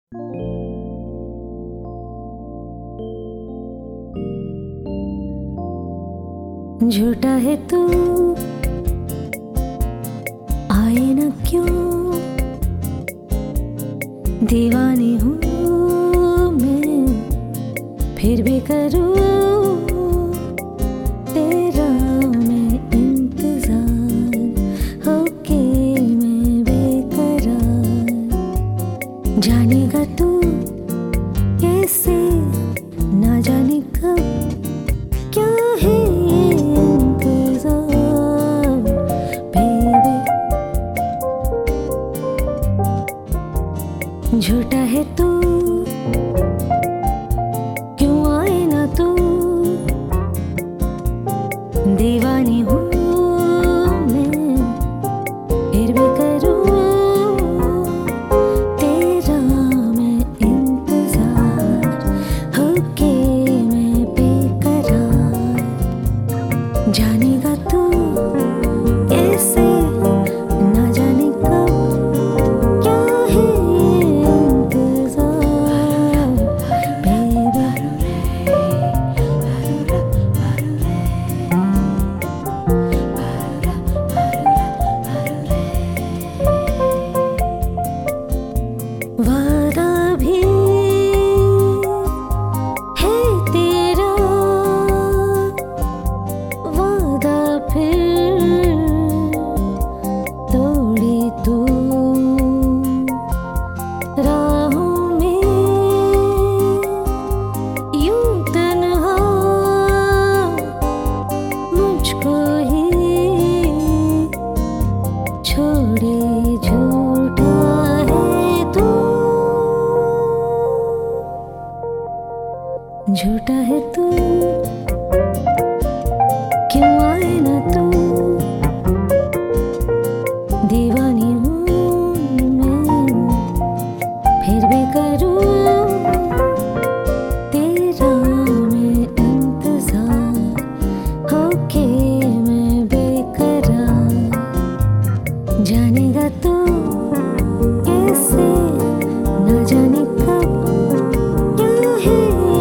झूठा है तू, आए न क्यों। दीवानी हूँ मैं, फिर भी करूँ तेरा मैं इंतजार। होके मैं बेकरार, जानेगा तू कैसे, ना जाने कब, क्या है झूठा है तू, क्यों आए ना तू। दीवानी हूँ मैं, फिर भी करूँ तेरा मैं इंतजार। होके मैं बेकरार, जानेगा तू कैसे, ना जाने कब, क्या है वादा भी है तेरा, वादा फिर तोड़े तू। राहों में यूं तन्हा मुझको ही छोड़े। झूठा है तू, झूठा है तू, क्यों आए ना तू। दीवानी हूँ मैं, फिर भी करूँ तेरा मैं इंतजार। होके मैं बेकरार, जानेगा तू कैसे, ना जाने कब, क्या है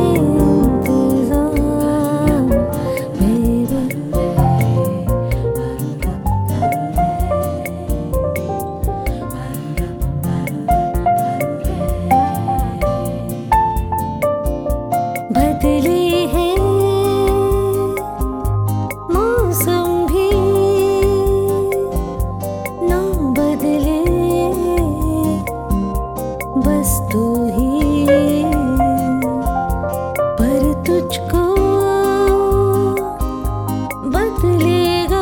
बदले हैं मौसम भी, ना बदले बस तू ही। पर तुझको बदलेगा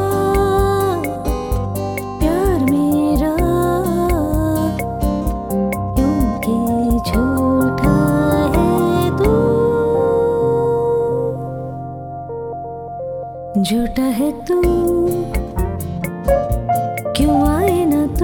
प्यार मेरा, क्योंकि झूठा है तू। झूठा है तू, क्यों आए ना तू।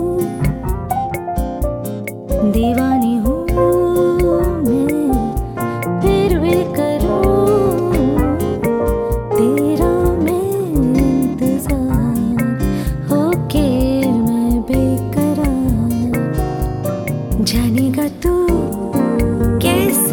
दीवानी हूँ मैं, फिर भी करूँ तेरा मैं इंतजार। होके मैं बेकरार, जानेगा तू कैसे।